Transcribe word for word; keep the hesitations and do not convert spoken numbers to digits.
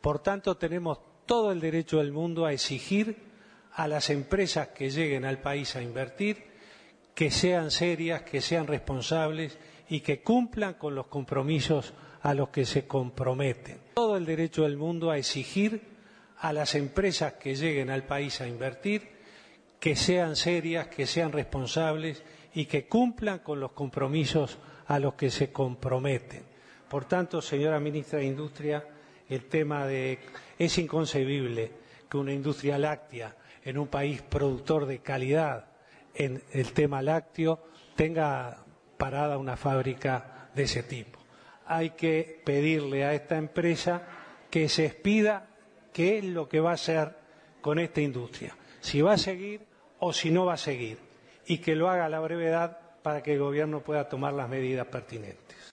Por tanto, tenemos todo el derecho del mundo a exigir a las empresas que lleguen al país a invertir que sean serias, que sean responsables y que cumplan con los compromisos a los que se comprometen. Todo el derecho del mundo a exigir a las empresas que lleguen al país a invertir que sean serias, que sean responsables y que cumplan con los compromisos a los que se comprometen. Por tanto, señora ministra de Industria, el tema de es inconcebible que una industria láctea en un país productor de calidad en el tema lácteo tenga parada una fábrica de ese tipo. Hay que pedirle a esta empresa que se expida qué es lo que va a hacer con esta industria, si va a seguir o si no va a seguir, y que lo haga a la brevedad para que el Gobierno pueda tomar las medidas pertinentes.